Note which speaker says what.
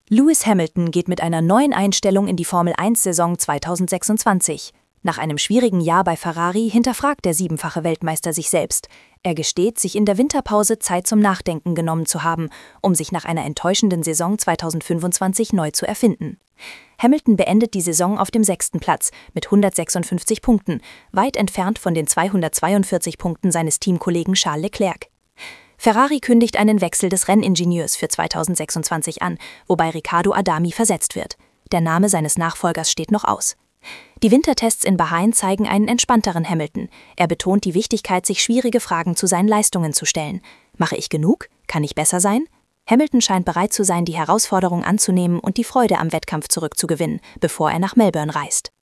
Speaker 1: Lewis Hamilton geht mit einer neuen Einstellung in die Formel-1-Saison 2026. Nach einem schwierigen Jahr bei Ferrari hinterfragt der siebenfache Weltmeister sich selbst. Er gesteht, sich in der Winterpause Zeit zum Nachdenken genommen zu haben, um sich nach einer enttäuschenden Saison 2025 neu zu erfinden. Hamilton beendet die Saison auf dem 6. Platz mit 156 Punkten, weit entfernt von den 242 Punkten seines Teamkollegen Charles Leclerc. Ferrari kündigt einen Wechsel des Renningenieurs für 2026 an, wobei Riccardo Adami versetzt wird. Der Name seines Nachfolgers steht noch aus. Die Wintertests in Bahrain zeigen einen entspannteren Hamilton. Er betont die Wichtigkeit, sich schwierige Fragen zu seinen Leistungen zu stellen. Mache ich genug? Kann ich besser sein? Hamilton scheint bereit zu sein, die Herausforderung anzunehmen und die Freude am Wettkampf zurückzugewinnen, bevor er nach Melbourne reist.